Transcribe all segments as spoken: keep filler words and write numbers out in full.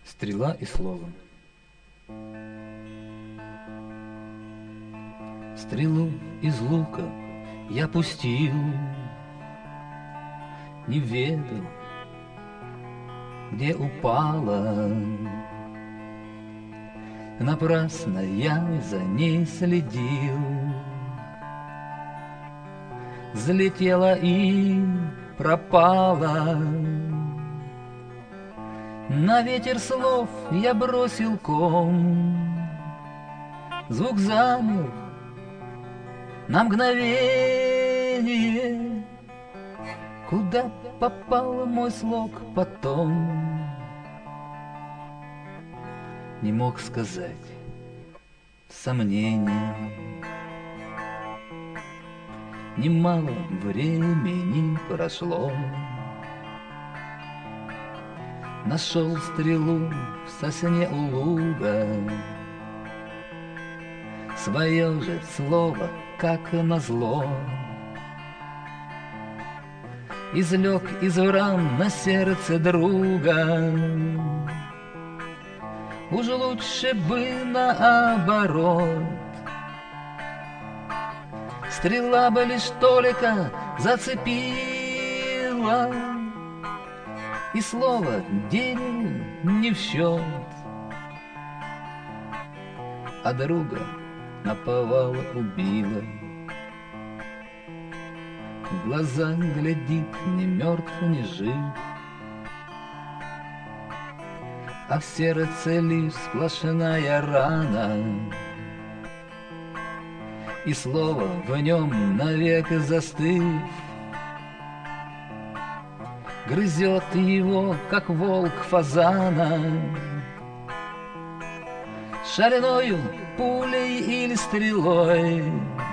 Стрела и слово. Стрелу из лука я пустил, не ведал, где упала. Напрасно я за ней следил, взлетела и пропала. На ветер слов я бросил ком, звук замер на мгновение. Куда попал мой слог потом, не мог сказать, сомнений. Немало времени прошло, нашел стрелу в сосне у луга, свое же слово, как назло, излег из ран на сердце друга. Уж лучше бы наоборот, стрела бы лишь только зацепила, и слово дереву не в счет, а друга наповал убила. В глаза глядит ни мертв, ни жив, а в сердце лишь сплошная рана, и слово в нем навек застыв грызет его, как волк фазана. Шальною пулей или стрелой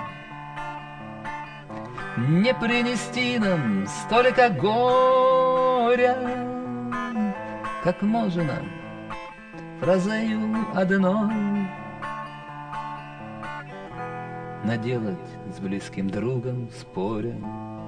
не принести нам столько горя, как можно фразою одной наделать с близким другом споря.